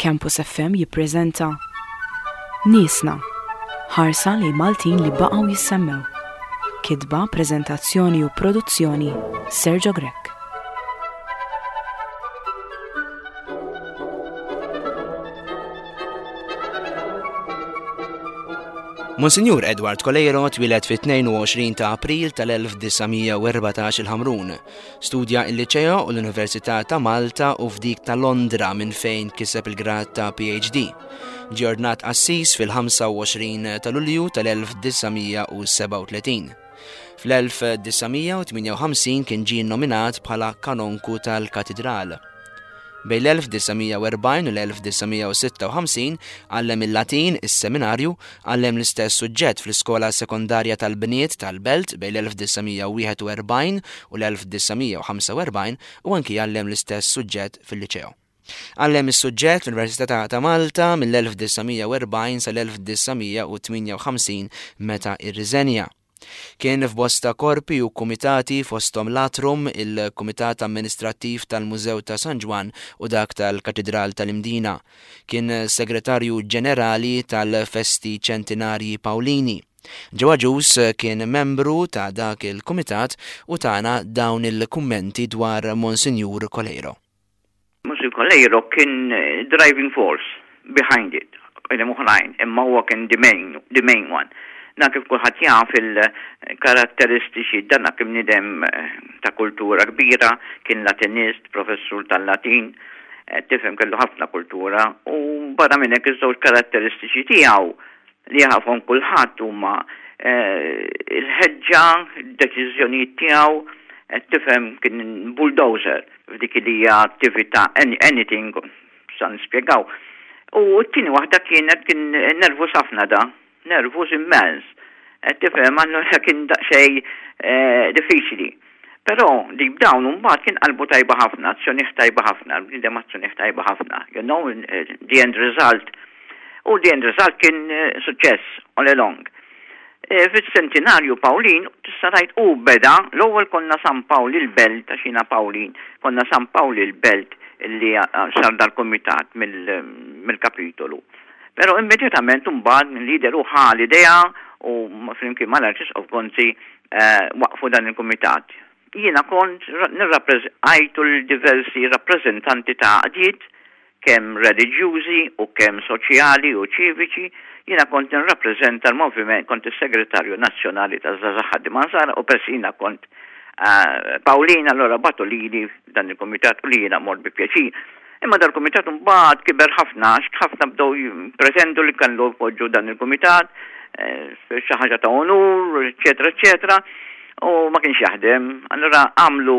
Campus FM jippreżenta Niesna, ħarsa li Maltin li baqgħu jissemmew. Kitba, preżentazzjoni u produzzjoni Sergio Grek. Monsignor Edward Colejro twilet fit-22 ta' April tal-1914 il-Ħamrun. Studja il-Liċeo u l-Università ta' Malta u f'dik ta' Londra minn fejn kiseb il-grad ta' PhD. Ġordnat assis fil-25 ta' Lulju tal-1937. Fl-1958 kien ġie nominat bħala kanonku tal-Katedral. Bejn l-1940 u l-1956 għallem il-Latin is-seminarju, għallem l-istess suġġett fl-Iskola Sekondarja tal-Bniet tal-Belt bejn l-1941 u l-1945 u anki għallem l-istess suġġett fil-Liċeo. Għallem is-suġġett fl-Università ta' Malta mill-1940 sal-1958 meta irriżenja. Kien f'bosta korpi u kumitati fosthom l-Atrum, il-Kumitat Amministrattiv tal-Mużew ta' San Ġwan u dak tal-Katedral tal-Imdina. Kien segretarju ġenerali tal-Festi Ċentinarji Pawlini. Ġewwa Ġus kien membru ta' dak il-kumitat u tagħna dawn il-kummenti dwar Monsignor Colejro. Monsignor Colejro kien driving force behind it. Imma huwa kien the main one. Dan kif kulħadd jaf il-karatteristiċi dan kien nidem ta' kultura kbira, kien Latinist, professur tal-Latin, tifhem kellu ħafna kultura u barra minn hekk iż-żewġ karatteristiċi tiegħu li jafhom kulħadd huma il-ħeġġa, id-deċiżjonijiet tiegħu, tifhem kien bulldozer f'dik li hija attività anything sa nispjegaw. U t-tieni waħda kien nervus ħafna da. Nervus immens. Tifhem għandu kien daqsxejn diffiċli. Però li b'dawn mbagħad kien qalbu tajba ħafna, azzjoni tajba ħafna, bniedem azzjoni tajba ħafna. The end result. U the end result kien suċċess all along. Fis-Centenarju Pawlin tista' tgħid u beda l-ewwel konna San Pawli l-Belt għax jiena Pawlin, konna San Pawli l-Belt li sar dal-Kumitat mill-kapitolu. Pero immediatament mbagħad lideru l-idea u flimkien mal-Arċisqof Gonzi waqfu dan il-kumitat. Jiena kont nirrappreżentajtu l-diversi rappreżentanti ta' qdiet kemm reliġjużi u kemm soċjali u ċiviċi. Jiena kont nirrappreżenta l-moviment, kont is-Segretarju Nazzjonali taż-Żgħażagħ Ħaddiem Ansar u persina kont Pawlina allora batu lili dan il-kumitat u li jiena mort bi pjaċir. Imma dal-kumitat mbagħad kiber ħafna, ħafna bdew jippretendu li kellu jpoġġu dan il-kumitat xi ħaġa ta' onur, eċetera, u ma kienx jaħdem. Allura għamlu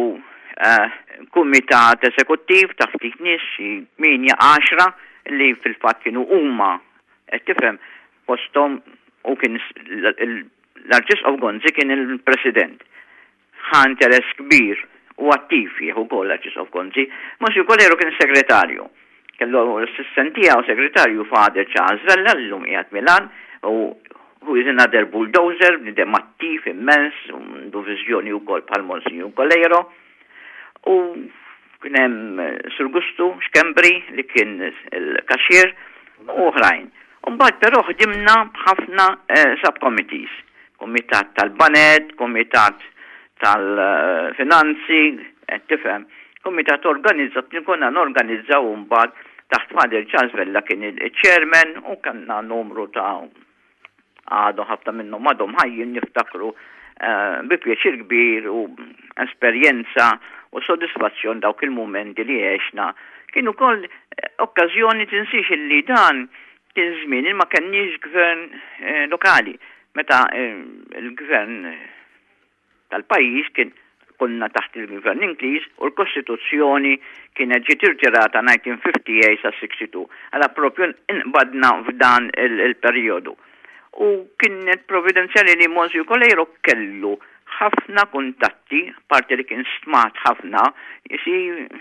kumitat eżekuttiv ta' ftit nies xi 8-10 li fil-fatt kienu huma qed tifhem posthom u kien l-Arċisqof Gonzi kien il-President. Ħa interess kbir u attiv jieħu wkoll l-Arċisqof Gonzi, Monsignor Colejro kien segretarju. Kellu l-assistent tiegħu segretarju Fader Charles Vella llum qiegħed Milan u who is another bulldozer, bniedem attiv immens, għandu viżjoni wkoll bħal Monsignor Colejro. U kien hemm Sur Gustu Xkembri li kien il-kaxxier u oħrajn. U mbagħad però ħdimna b'ħafna subcommittees, Kumitat tal-Banet, Kumitat tal-Finanzi, tifhem, Kumitat organizzat, konna norganizzaw mbagħad taħt Fader Charles Vella kien il-chairman u kanna numru ta' għadu ħafna minnhom għadhom ħajjin niftakru bi pjaċir kbir u esperjenza u sodisfazzjon dawk il-mumenti li għexna. Kienu koll okkażjoni tinsix li dan kien żmien ma kenniex gvern lokali. Meta il-gvern tal-pajjiż konna taħt il-gvern Ingliż u l-Kostituzzjoni kienet ġiet irtirata 1958 sa 62. Alla propju inqbadna f'dan il-perjodu. U kienet providenzjali li Monsignor Colejro kellu ħafna kuntatti, parti li kien stmat ħafna, jisi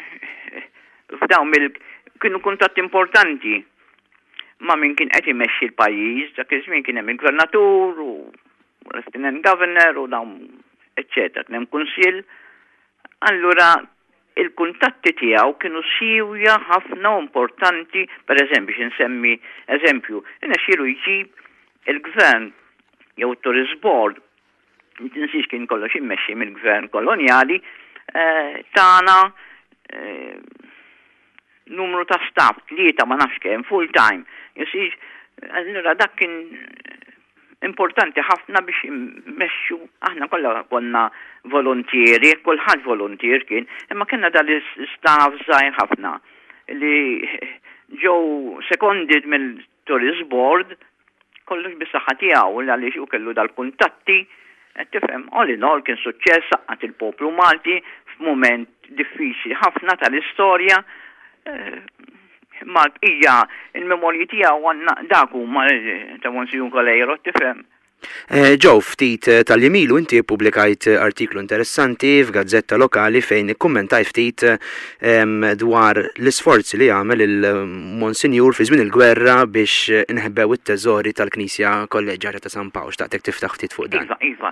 f'dawn kienu kuntatti importanti ma' min kien qed imexxi l-pajjiż, dak iż-żmien kien hemm il-Gvernatur u Lieutenant Governor u dawn eċċetera, kien hemm kunsill. Allura il-kuntatti tiegħu kienu siwja ħafna importanti, per eżempju, nsemmi eżempju, xielu jġib il-gvern jew Tourist Board, nsiex kien kollox immexxi mill-gvern kolonjali, tana numru ta' staff, 3 ma nafx kemm full time. Allura dak kien importanti ħafna biex immexxu, aħna kollha konna volontieri, kulħadd volontier kien, imma kellna dal-istaff żgħir ħafna li ġew seconded mill-Tourist Board kollox bis-saħħa tiegħu għaliex hu kellu dal-kuntatti, qed tifhem, all in all kien suċċess saqqat il-poplu Malti f'mument diffiċli ħafna tal-istorja. Mal-bqija il-memorji tiegħu għandna dak huma ta' Monsignor Kolejro, tifhem. Ġew ftit tal-jemilu inti pubblikajt artiklu interessanti f'gazzetta lokali fejn ikkummentajt ftit dwar l-isforzi li għamel il-Monsinjur fi żmien il-gwerra biex inħebbew it-teżori tal-Knisja Kolleġjata ta' San Pawl. Xtaqtek tiftaħ ftit fuq dan. Iva,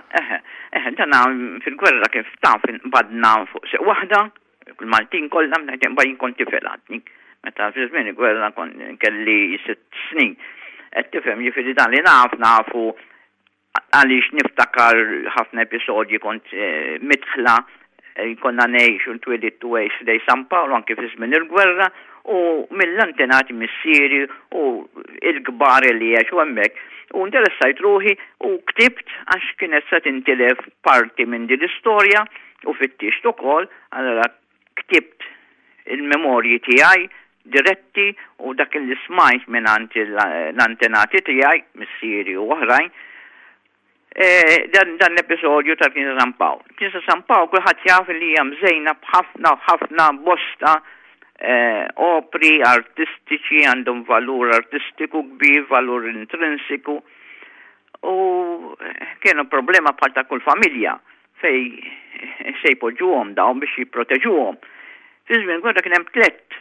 dan fil-gwerra kif taf badna fuq seq waħda, kull-Maltin kollha bajn konti felatni. Meta fi żmien il-gwerra kelli 6 snin. Qed tifhem jiġifieri dan li nafu għaliex niftakar ħafna episodji kont mitħla konna ngħixu ntwilidtu għejx f'dej San Pawl anke fi żmien il-gwerra u mill-antenati missieri u il-kbar li għexu hemmhekk. U interessajt ruħi u ktibt għax kienet se tintilef parti minn din l-istorja u fittixt ukoll, allura ktibt il-memorji tiegħi diretti u dak li smajt minn l-antenati tiegħi missieri u oħrajn. Dan l-episodju tal-Knisja San Pawl. Knisja San Pawl kulħadd jaf li hija mżejna b'ħafna bosta opri artistiċi għandhom valur artistiku kbir, valur intrinsiku u kienu problema bħal ta' kull familja fej se jpoġġuhom dawn biex jipproteġuhom. Fi żmien gwerra kien hemm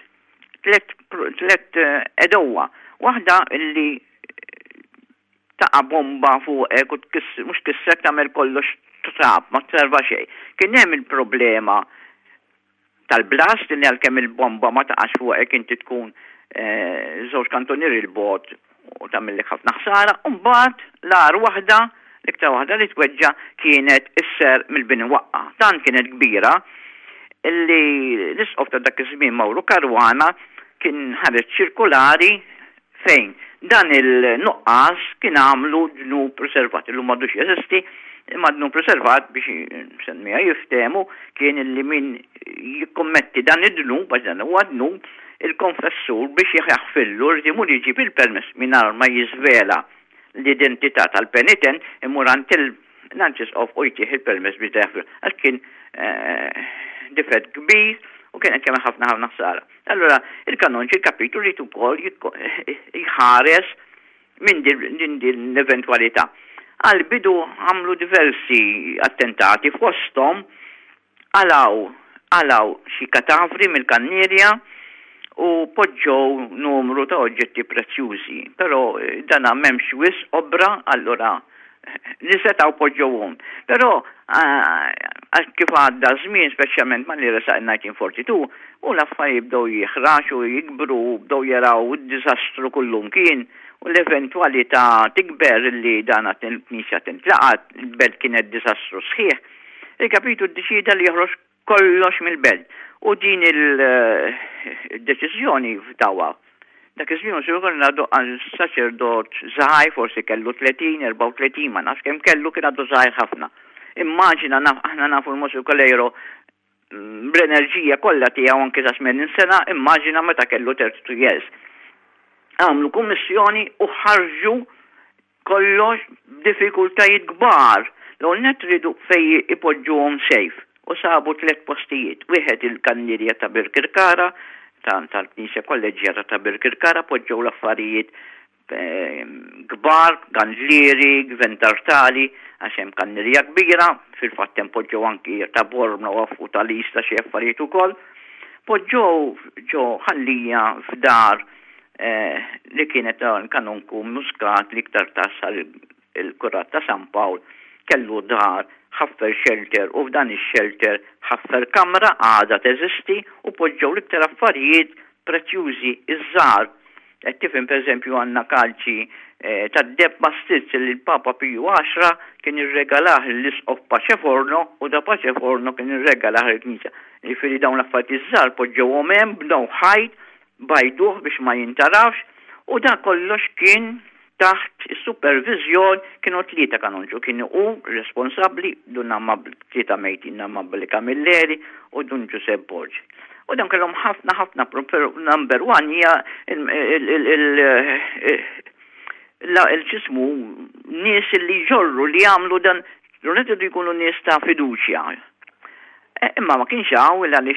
tlet edowa. Waħda illi taqa' bomba fuqek u mhux kissek tagħmel kollox trab, ma tserva xejn. Kien hemm il-problema tal-blast li għalkemm il-bomba ma taqax fuqek inti tkun żewġ kantonieri l-bot u tagħmellek ħafna ħsara, u mbagħad l-ar waħda l-iktar waħda li tweġġa kienet isser mill-bini waqqa. Dan kienet kbira illi l-isqof ta' dak iż-żmien Mawru Karwana kien ħareġ ċirkolari fejn dan il-nuqqas kien għamlu dnub preservat il-lum m'għadux jeżisti, imma dnub preservat biex semmija jiftemu kien illi min jikkommetti dan id-dnub, għax dan huwa dnub, il-konfessur biex jaħfillu rrimur jiġib il-permess mingħajr ma jiżvela l-identità tal-penitent imur għand il-Nanċis u jtieħ il-permess biex jaħfillu. Għax kien difett kbir u kienet kemm ħafna ħsara. Allora, il-kanonġi il-kapitlu li ukoll jħares minn din l-eventwalità. Għal-bidu għamlu diversi attentati f'ostom għalaw xi katavri mill-kannirja u poġġow numru ta' oġġetti prezzjużi. Però dan m'hemmx wisq obra, allora nisetaw poġġowhom. Però kif għadda żmien, speċjalment ma li resaq 1942, u l-affarijiet jibdew jieħraxu, jikbru, bdew jaraw id-diżastru kullum kien, u l-eventwalità tikber li dan il-Knisja tintlaqat, il-belt kienet diżastru sħiħ. Il-kapitu ddeċida li joħroġ kollox mill-belt. U din il-deċiżjoni f'dawha. Dak iż-żmien sigur ngħaddu għal saċerdot żgħir, forsi kellu 30, 34, ma nafx kemm kellu kien għadu żgħir ħafna. Immaġina aħna nafu l-Monsignor Kolejro bl-enerġija kollha tiegħu anke ta' 80 sena, immaġina meta kellu 32 years. Għamlu kummissjoni u ħarġu kollox b'diffikultajiet kbar. L-ewwel nett ridu fejn ipoġġuhom sejf u sabu 3 postijiet. Wieħed il-kannirja ta' Birkirkara, tal-Knisja Kolleġjata ta' Birkirkara, poġġew l-affarijiet kbar, ganġlieri, gventartali, għax hemm kannirja kbira, fil-fatt hemm poġġew anki ta' Bormla u ta' Lista xi affarijiet ukoll. Poġġew ġo ħallija f'dar li kienet kanunku Muscat li iktar tassal il-kurat ta' San Pawl kellu dar ħaffer shelter u f'dan ix-shelter ħaffer kamra għadha teżisti u poġġew l-iktar affarijiet prezzjużi iż-żgħar. Qed tifhem pereżempju għandna kalċi tad-deb Mastizz li l-Papa Piju 10 kien irregalah l-isqof Paċeforno u da Paċeforno kien irregalah il-Knisja. Jiġifieri dawn l-affarijiet iż-żgħar poġġewhom hemm b'dawn ħajt bajduh biex ma jintarafx u da kollox kien taħt is-supervizjon kienu 3 kanonġu, kienu responsabbli dun Ammabli 3 mejtin Ammabli Camilleri u dun Giuseppe Borgi. U dan kellhom ħafna number 1 hija il-ġismu nies li ġorru li jagħmlu dan rridu jkunu nies ta' fiduċja. Imma ma kienx hawn għaliex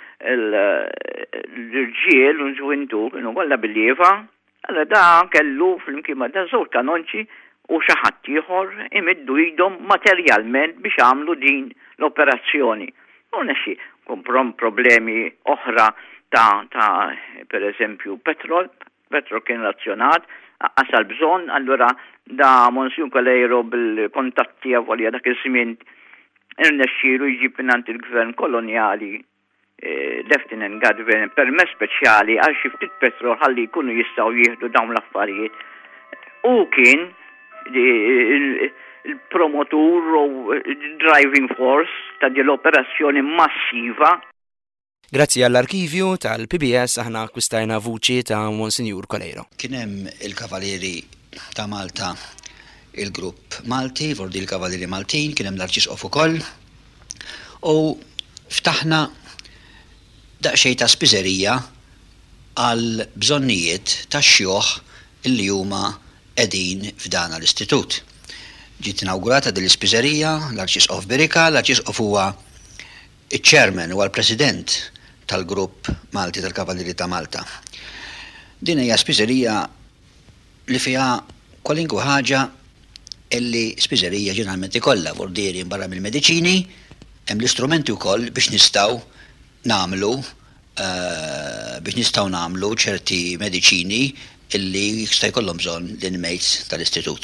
il-ġiel u l-ġuventu kienu kollha bil-lieva. Alla da kellu fl-imkien ma da żewġ kanonċi u xi ħadd ieħor imiddu idhom materjalment biex għamlu din l-operazzjoni. U nexxi problemi oħra ta' pereżempju petrol kien razzjonat, għasal bżonn, allura da Monsignor Colleiro bil-kontatti għavolja dak iż-żmien irnexxielu jġib minant il-gvern kolonjali Lieutenant Gadwin permess speċjali għal xi ftit petrol ħalli jkunu jistgħu jieħdu dawn l-affarijiet. U kien il-promotur u driving force ta' din l-operazzjoni massiva. Grazzi għall-arkivju tal-PBS aħna akkwistajna vuċi ta' Monsignor Colleiro. Kien hemm il-Kavalieri ta' Malta, il-grupp Malti, fordi il-Kavalieri Maltin, kien hemm l-Arċisqof ukoll. U ftaħna daqsxejn ta' spiżerija għal bżonnijiet tax-xjuħ illi huma qegħdin f'dan l-istitut. Ġiet inawgurata din l-ispiżerija l-Arċisqof Birika, l-Arċisqof huwa iċ-chairman huwa l-president tal-grupp Malti tal-Kavalieri ta' Malta. Din hija spiżerija li fiha kwalinkwe ħaġa illi spiżerija ġeneralment ikollha vordieri barra mill-mediċini, hemm l-istrumenti wkoll biex nistgħu nagħmlu ċerti mediċini illi jista' jkollhom bżonn l-inmates tal-istitut.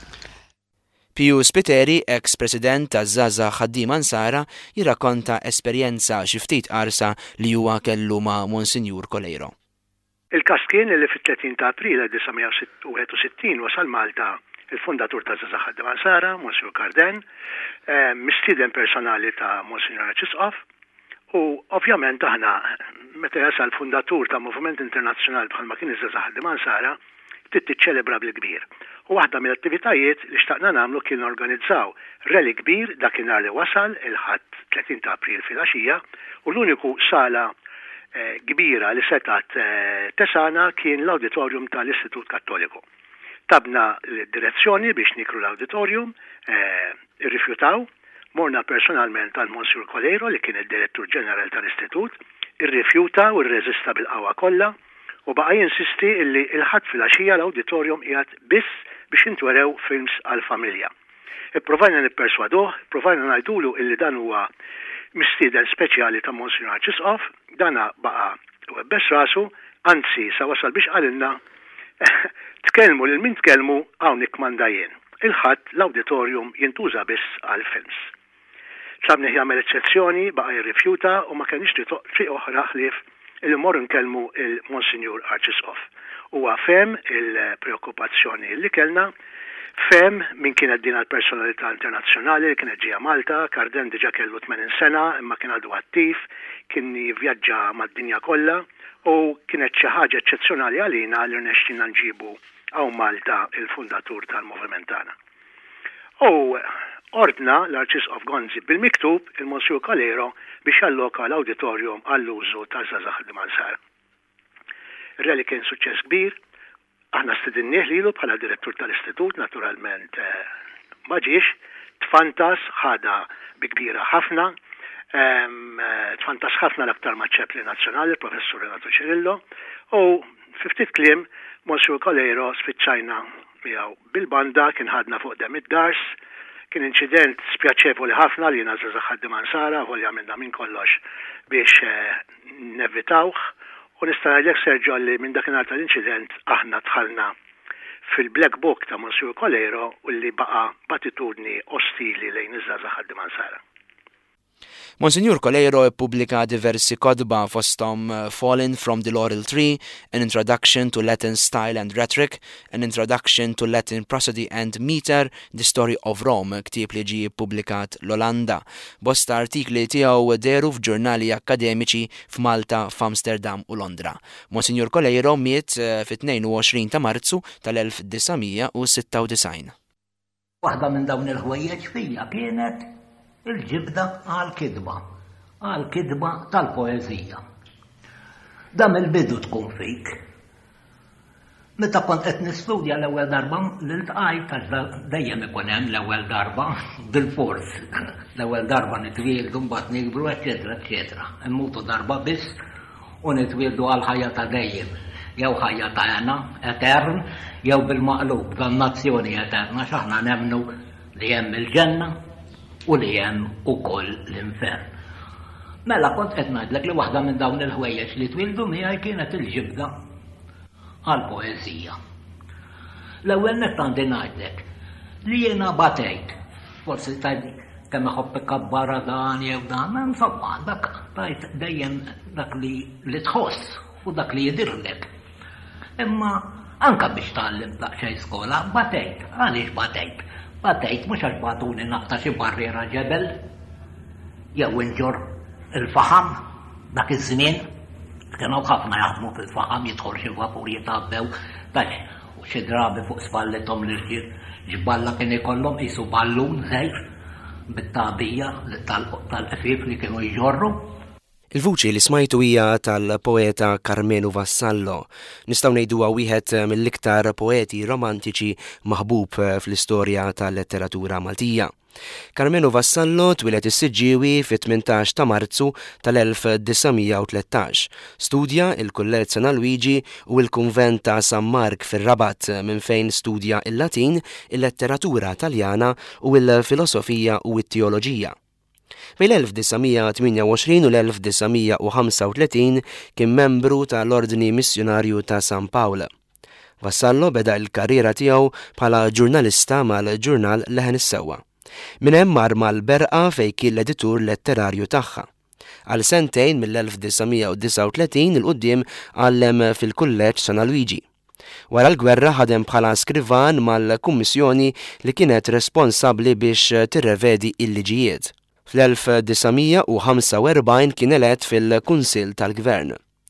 Piju Spiteri, ex-president taż-żgħażagħ ħaddiema Ansara, jirrakkonta esperjenza xi ftit qarsa li huwa kellu ma' Monsignor Colleiro. Il-każ kien li fit-30 ta' April 1961 wasal Malta il-fondatur taż-żgħażagħ ħaddiema Ansara, Monsignor Carden, mistieden personali ta' Monsignor Arċisqof, u ovvjament aħna meta jasal fundatur ta' Moviment Internazzjonali bħalma kien iż-żgħażagħ ħaddiema Ansara tiċċelebra bil-kbir. U waħda mill-attivitajiet li xtaqna nagħmlu kien organizzaw rally kbir dakinhar li wasal il-ħadd 30 ta' April fil-għaxija u l-uniku sala kbira li setat tesana kien l-auditorium tal-Istitut Kattoliku. Tabna l-direzzjoni biex nikru l-auditorium, irrifjutaw, morna personalment għal Monsignor Colleiro li kien il-direttur ġenerali tal-Istitut, irrifjuta u rreżista bil-qawwa kollha u baqa' jinsisti illi il-ħadd fil-għaxija l-auditorium qiegħed biss biex intwerew films għall-familja. Ipprovajna nipperswaduh, provajna ngħidulu illi dan huwa mistieden speċjali ta' Monsignor Arċisqof, dana baqa' webbes rasu, anzi sa wasal biex qalilna tkellmu lil min tkellmu hawnhekk manda jien. Il-ħadd l-auditorium jintuża biss għall-films. Tlabni jagħmel eċċezzjoni, baqa' jirrifjuta u ma kenix triq oħra ħlief illi morru nkellmu il-Monsignor Arċisqof. Huwa fem il-preokkupazzjoni li kellna, fem min kienet din għal-personalità internazzjonali li kienet ġija Malta, Carden diġà kellu 80 sena imma kien għadu attiv, kien jivvjaġġa mad-dinja kollha u kienet xi ħaġa eċċezzjonali għalina li rnexxinna nġibu hawn Malta il-fundatur tal-moviment tagħna. U ordna l-Arċisqof Gonzi bil-miktub il-Monsignor Colleiro biex alloka l-auditorium għall-użu taż-żgħażagħ ħaddiema Ansara. Ir-rally kien suċċess kbir, aħna stidinnieh lilu bħala direttur tal-istitut, naturalment ma ġiex, tfantas ħada bi kbira ħafna, tfantas ħafna l-aktar maċ-ċepli nazzjonali, il-professur Renato Cirillo, u fi ftit kliem Monsignor Colleiro spiċċajna miegħu bil-banda, kien ħadna fuq dem id-dars, kien inċident spjaċevoli ħafna li jiena żgħażagħ ħaddiema Ansara, volja minna minn kollox biex nevitawh, u nista' ngħidlek Sergio li minn dakinhar tal-inċident aħna dħalna fil-Black Book ta' Monsieur Colero u li baqa' batitudni ostili lejn iż-żgħażagħ ħaddimansara. Monsignor Colero ippubblika diversi kodba fosthom Fallen from the Laurel Tree, An Introduction to Latin Style and Rhetoric, An Introduction to Latin Prosody and Meter, The Story of Rome, ktieb li ġie ippubblikat l-Olanda. Bosta artikli tiegħu deru f'ġurnali akademiċi f'Malta, f'Amsterdam u Londra. Monsignor Colero miet fit-22 ta' Marzu tal-1996. Waħda minn dawn il-ħwejjeġ fija kienet il-ġibda għal-kidba tal-poezija. Dam il-bidu tkun fik. Meta kont qed nistudja l-ewwel darba l-iltqajt għax dejjem ikun hemm l-ewwel darba bil-fors. L-ewwel darba nitwieldu mbagħad nikbru eċetera eċetera. Immutu darba biss u nitwieldu għal ħajja ta' dejjem. Jew ħajja ta' għana etern, jew bil-maqlub dannazzjoni eterna x'aħna nemmnu li hemm il-ġenna u li hemm ukoll l-infern. Mela kont qed ngħidlek li waħda minn dawn il-ħwejjeġ li twildu miegħi kienet il-ġibda għall-poeżija. L-ewwel nett għandi ngħidlek li jiena batejt, forsi tajt kemm iħobb ikkabbara dan jew dan, insomma dak tajt dejjem dak li tħoss u dak li jidirlek. Imma anke biex tgħallim daqsxejn skola batejt, għaliex batejt? Batejt mhux għax batuni naqta xi barriera ġebel jew inġor il-faħam dak iż-żmien kienu ħafna jaħdmu fil-faħam jidħol xi vapur jitabbew tax u xi drabi fuq spallithom l-irġiel ġballa kien ikollhom qisu ballun żgħir bit-tagħbija tal-qfief li kienu jġorru. Il-vuċi li smajtu hija tal-poeta Carmenu Vassallo. Nistgħu ngħiduha wieħed mill-iktar poeti romantiċi maħbub fl-istorja tal-letteratura Maltija. Carmenu Vassallo twilet is-Siġġiewi fit-18 ta' Marzu tal-1913. Studja il-Kullell San Luigi u l-Kunvent ta' San Mark fir-Rabat minn fejn studja il-Latin, il-letteratura Taljana u l-filosofija u t-teoloġija. Bejn l-1928 u l-1935 kien membru tal-Ordni Missjonarju ta' San Pawl. Vassallo beda l-karriera tiegħu bħala ġurnalista mal-ġurnal Leħen is-Sewwa. Minn hemm mar mal-Berqa fejn kien l-editur letterarju tagħha. Għal sentejn mill-1939 il-qudiem għallem fil-Kulleġġ San Luigi. Wara l-gwerra ħadem bħala skrivan mal-kummissjoni li kienet responsabbli biex tirrevedi il-liġijiet. Fl-1945 kien elett fil-Kunsill tal-Gvern.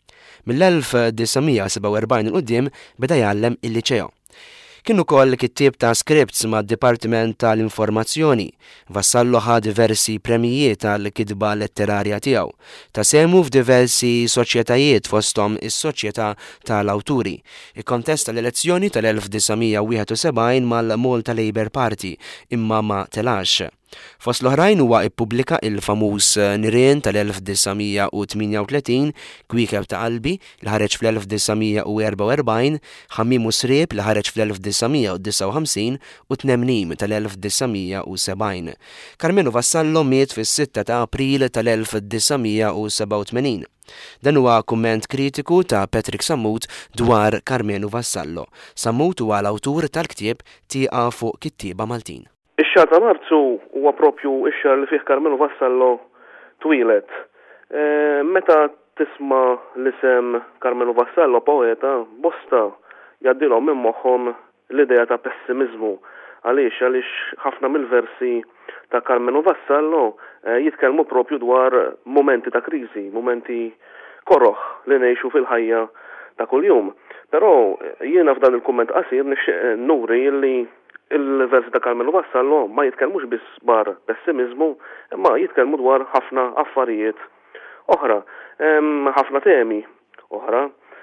Mill-1947 il-qudiem beda jgħallem il-liċeo. Kien ukoll kittieb ta' scripts mad-Dipartiment tal-Informazzjoni. Vassallo ħa diversi premijiet tal-kitba letterarja tiegħu. Tasemu f'diversi soċjetajiet fosthom is-Soċjetà tal-Awturi. Ikkontesta l-elezzjoni tal-1971 mal-Malta Labour Party imma ma telax. Fost l-oħrajn huwa ippubblika il-famuż Nirien tal-1938, Kwikeb ta' qalbi li ħareġ fl-1944, Ħammim u Srieb li ħareġ fl-1959 u Tnemnim tal-1970. Carmenu Vassallo miet fis-6 ta' April tal-1987. Dan huwa kumment kritiku ta' Patrick Sammut dwar Carmenu Vassallo. Sammut huwa l-awtur tal-ktieb Tieqa fuq kittieba Maltin. Ix-xahar ta' Marzu huwa propju ix-xahar li fih Carmenu Vassallo twilet. Meta tisma' l-isem Carmenu Vassallo poeta, bosta jgħaddilhom minn moħħhom l-idea ta' pessimizmu. Għaliex ħafna mill-versi ta' Carmenu Vassallo jitkellmu propju dwar momenti ta' kriżi, momenti korroħ li ngħixu fil-ħajja ta' kuljum. Però jiena f'dan il-kumment qasir nixtieq nuri li il-versi ta' Carmenu Vassallo ma jitkellmux biss dwar pessimizmu, imma jitkellmu dwar ħafna affarijiet oħra, ħafna temi oħra.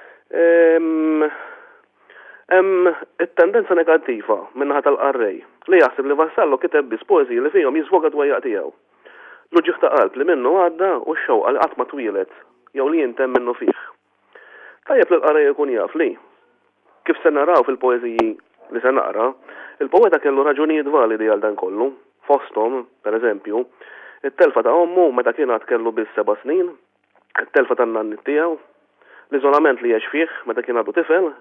It-tendenza negattiva minnaħa tal-qarrej li jaħseb li Vassallo kiteb biss poeżiji li fihom jiżwoga dwejjaq tiegħu. L-uġġieħ ta' qalb li minnu għadda u x-xewqa li qatt ma twilet jew li jintem minnu fih. Tajjeb li l-qarrej ikun jaf li kif se naraw fil-poeżiji li se naqra, il-poeta kellu raġunijiet validi għal dan kollu. Fosthom, per eżempju, it-telfa ta' ommu meta kien għad kellu biss 7 snin, it-telfa tan-nanni tiegħu, l-iżolament li jgħix fih meta kien għadu tifel,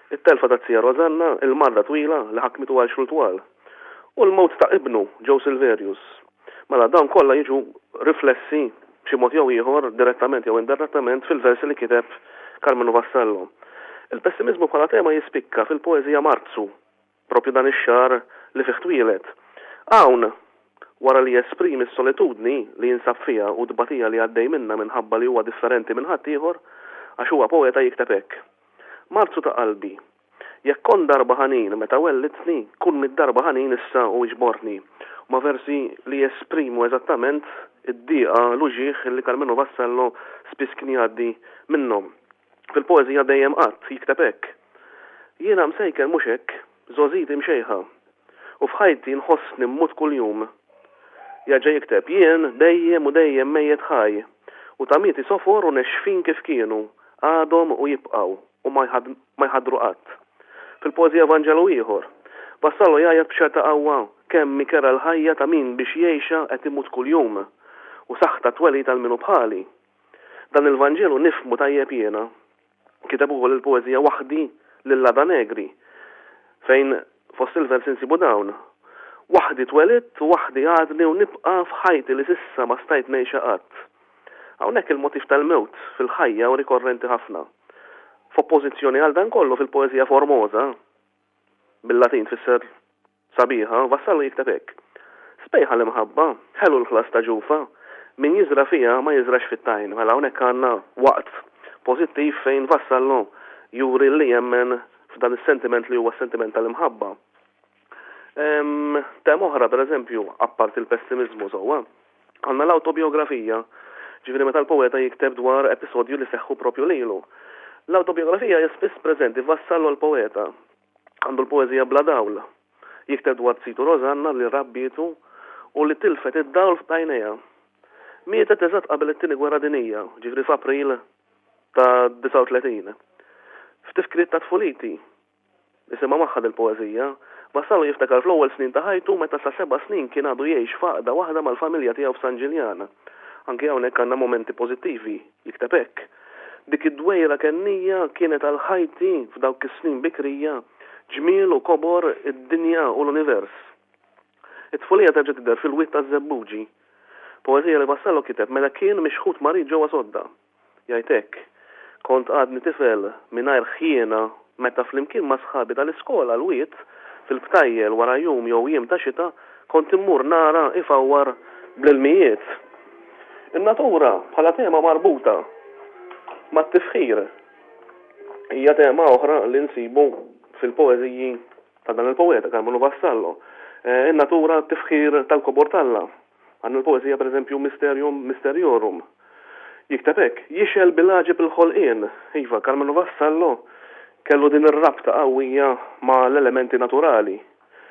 it-telfa ta' Zija Rosanna, il-marda twila li ħakmitu għal xhur twal. U l-mowt ta' ibnu Joe Silverius. Mela dawn kollha jiġu riflessi b'xi mod jew ieħor direttament jew indirettament fil-versi li kiteb Carmelo Vassallo. Il-pessimizmu bħala tema jispikka fil-poeżija Marzu, propju dan ix-xahar li fih twieled. Hawn wara li esprimi s-solitudni li jinsab fiha u dbatija li għaddej minna minħabba li huwa differenti minn ħadd ieħor għax huwa poeta jikteb hekk. Marzu ta' qalbi. Jekk kon darba ħanin meta wellitni, kun mid-darba ħanin issa u iġborni. Ma versi li jesprimu eżattament id-dieqa l-uġieħ li Carmelo Vassallo spiss kien jgħaddi minnhom. Fil-poeżija dejjem qatt jikteb hekk. Jiena msejker mhux hekk, żożiti mxejħa. U f'ħajti nħossni mmut kuljum. Jaġa jikteb jien dejjem u dejjem mejjed ħaj. U tamieti sofor u nexfin kif kienu, għadhom u jibqaw u ma jħadru qatt. Fil-poeżija Vanġelu ieħor, Vassallo jgħid b'xerta qawwa kemm mikera l-ħajja ta' min biex jgħixha qed imut kuljum u saħta tweli tal-minu bħali. Dan il-Vanġelu nifmu tajjeb jiena. Kiteb ukoll il-poeżija waħdi lil-Lada Negri fejn fost il-vers insibu dawn. Waħdi twelidt u waħdi għadni u nibqa' f'ħajti li sissa ma stajt ngħixha qatt. Hawnhekk il-motiv tal-mewt fil-ħajja u rikorrenti ħafna. F'oppożizzjoni għal dan kollu fil-poeżija Formosa, bil-Latin tfisser sabiħa, Vassallo jikteb hekk. Spejħa l-imħabba, ħelu l-ħlas ta' ġufa, min jiżra fija ma jiżrax fit-tajn, mela hawnhekk għandna waqt pożittiv fejn Vassallo juri li jemmen f'dan is-sentiment li huwa sentiment tal-imħabba. Tem oħra, per eżempju, appart il-pessimizmu sewwa, għandna l-autobiografija, ġifieri meta l-poeta jikteb dwar episodju li seħħu propju lilu. L-autobiografija hija spiss preżenti Vassallo l-poeta. Għandu l-poeżija Bla dawl. Jikteb dwar Zitu Rosanna li rabbietu u li tilfet id-dawl f'tajnejha. Mietet eżatt qabel it-tieni gwerra dinija, ġifieri f'April ta' 39. F'tifkriet ta' tfuliti, isimha maħħad il-poeżija, Vassallo jiftakar fl-ewwel snin ta' ħajtu meta sa 7 snin kien għadu jgħix faqda waħda mal-familja tiegħu f'San Ġiljan. Anke hawnhekk għandna momenti pożittivi, jikteb hekk. Dik id-dwejra kennija kienet għal ħajti f'dawk is-snin bikrija, ġmiel u kobor id-dinja u l-univers. It-tfulija terġa' tidher fil-witt taż-żebbuġi. Poeżija li Vassallo kiteb mela kien mixħut marit ġewwa Sodda. Jgħid hekk. Kont għadni tifel mingħajr ħjiena meta flimkien ma' sħabi tal-iskola l-wiet fil-btajjel wara jum jew jiem ta' xita kont immur nara ifawwar bl-ilmijiet. In-natura bħala tema marbuta mat-tifħir hija tema oħra li nsibu fil-poeżiji ta' dan il-poeta Carmelo Vassallo. In-natura tifħir tal-kobor talla. Għandna il-poeżija pereżempju Mysterium Mysteriorum. Jikteb hekk, jixel bil-ħaġib il-ħolqien. Iva, Carmelo Vassallo kellu din ir-rabta qawwija ma' l-elementi naturali.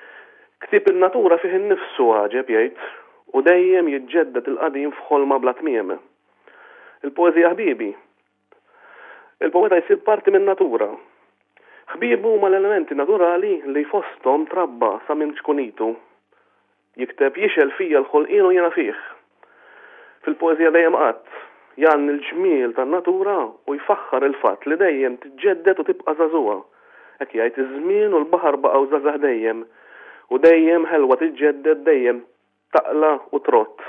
Ktib in-natura fih innifsu ħaġeb jgħid u dejjem jiġġedded il-qadim f'ħolma bla tmiem. Il-poeżija ħbibi. Il-poeta jsir parti min-natura. Ħbiebu ma l-elementi naturali li fosthom trabba sa minn ċkunitu. Jikteb jixel fija l-ħolqien u jiena fih. Fil-poeżija dejjem qatt jan il-ġmiel tan-natura u jfaħħar il-fatt li dejjem tiġġedded u tibqa' żagħżugħa. Hekk jgħid iż-żmien u l-baħar baqgħu żagħżagħ dejjem u dejjem ħelwa tiġġedded dejjem taqla u trott.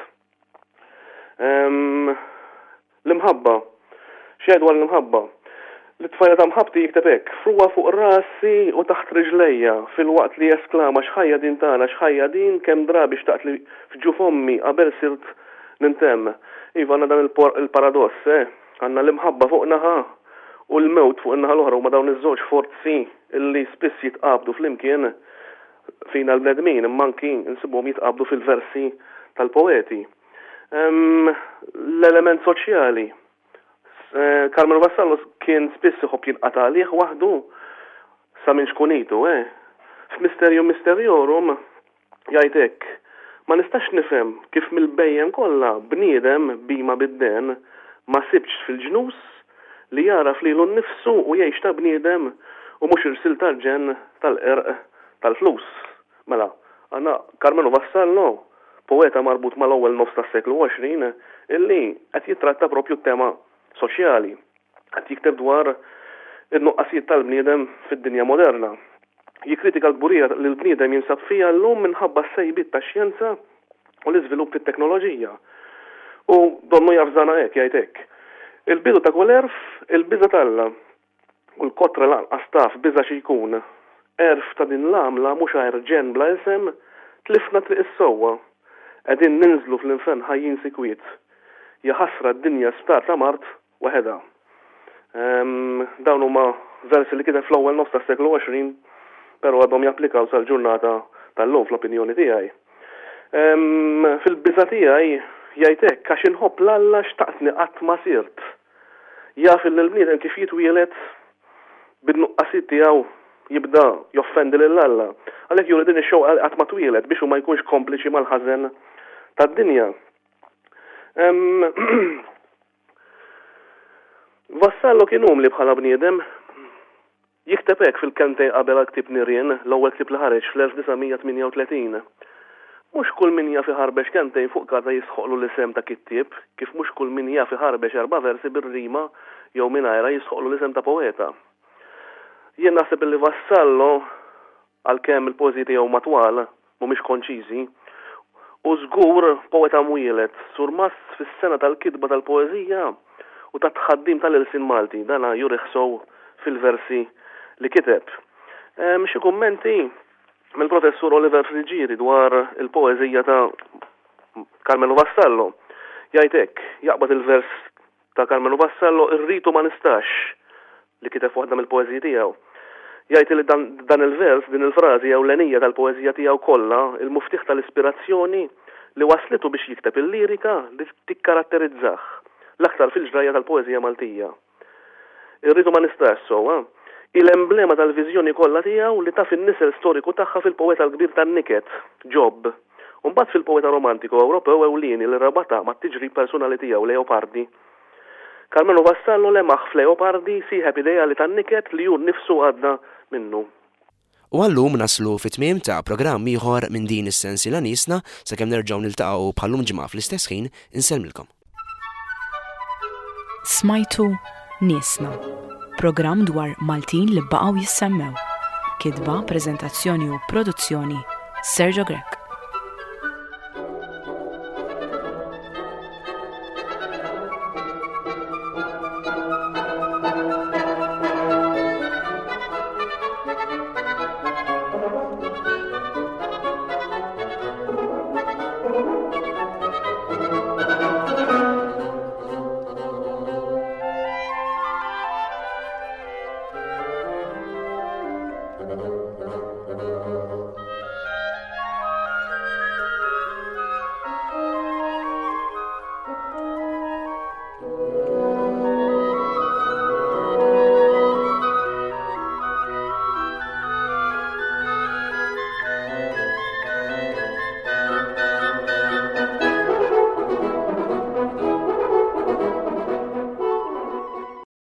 L-imħabba. X'għid dwar l-imħabba? L-tfajla ta' mħabti jikteb hekk, fruwa fuq rasi u taħt riġlejja fil-waqt li jesklama x'ħajja din tagħna, x'ħajja din kemm drabi xtaqt li f'ġuf ommi qabel sirt nintemm. Iva għandna dan il-paradoss, għandna l-imħabba fuq naħa u l-mewt fuq in-naħa l-oħra u ma dawn iż-żewġ forzi illi spiss jitqabdu flimkien fina l-bnedmin imma anki insibuhom jitqabdu fil-versi tal-poeti. L-element soċjali. Carmelo Vassallo kien spiss iħobb jinqata' għalih waħdu sa minn xkunitu, F'Mysterium Mysteriorum jgħid hekk. Ma nistax nifhem kif mill-bejjem kollha bniedem bima bid-den ma sibx fil-ġnus li jara flilu nnifsu u jgħix ta' bniedem u mhux irsil tal-ġen tal-qerq tal-flus. Mela, għandna Carmelo Vassallo, poeta marbut mal-ewwel nofs tas-seklu 20, illi qed jitratta propju tema soċjali. Qed jikteb dwar il-nuqqasijiet tal-bniedem fid-dinja moderna. Jikkritika l-gburija li l-bniedem jinsab fija llum minħabba s-sejbit tax-xjenza u l-iżvilupp fit-teknoloġija. U donnu jafżana hekk jgħid hekk. Il-bidu ta' kull erf, il-biża talla. U l-kotra lanqas taf biża xi jkun. Erf ta' din l-għamla mhux ġen bla isem, tlifna triq is-sewwa. Qegħdin ninżlu fl-infern ħajjin sikwiet. Jaħasra d-dinja sptar ta' Mart waħedha. Dawn huma versi li kiteb fl-ewwel nofs tas-seklu 20, però għadhom japplikaw sal-ġurnata tal-lum fl-opinjoni tiegħi. Fil-biża tiegħi jgħid hekk għax inħobb l-Alla xtaqtni qatt ma sirt. Jaf il-bniedem kif jitwielet bid-nuqqasijiet tiegħu jibda joffendi lill-Alla. Għalhekk juri din ix-xewqa qatt ma twielet biex hu ma jkunx kompliċi mal-ħażen tad-dinja. Vassallo kien li bħala bniedem jikteb hekk fil-kentej qabel ktib nirien l-ewwel ktib li ħareġ fl-1938. Mhux kull min jaf iħarbex kentej fuq karta jisħoqlu l-isem ta' kittieb, kif mhux kull min jaf iħarbex 4 versi bir-rima jew mingħajra jisħoqlu l-isem ta' poeta. Jien naħseb li Vassallo għalkemm il-poeżi tiegħu matwal mhumiex konċiżi, u żgur poeta mwielet surmas fis-sena tal-kitba tal-poeżija u ta' tħaddim tal-ilsin Malti, dana juriħsow fil-versi li kiteb. Xi kummenti mill-professur Oliver Frigieri dwar il-poeżija ta' Carmelo Vassallo. Jgħid hekk, jaqbad il-vers ta' Carmelo Vassallo irritu ma nistax li kiteb waħda mill-poeżiji tiegħu. Jgħid li dan il-vers, din il-frażi ewlenija tal-poeżija tiegħu kollha, il-muftiħ tal-ispirazzjoni li waslitu biex jikteb il-lirika li tikkaratterizzah l-aktar fil-ġrajja tal-poeżija Maltija. Irridu ma nistax sewwa, il-emblema tal-viżjoni kollha tiegħu li taf in-nisel storiku tagħha fil-poeta l-kbir tan-Niket, Job. U mbagħad fil-poeta romantiku Ewropew ewlieni li rabata ma' tiġri personali tiegħu Leopardi. Carmelo Vassallo lemaħ f'Leopardi sieħeb ideali tan-Niket li hu nnifsu għadna minnu. U għallum naslu fit-tmiem ta' programm ieħor minn din is-sensiela Niesna sakemm nerġgħu niltaqgħu bħallum ġimgħa fl-istess ħin insellmilkom. Smajtu Niesna, programm dwar Maltin li baqgħu jissemmew. Kitba, preżentazzjoni u produzzjoni Sergio Grek.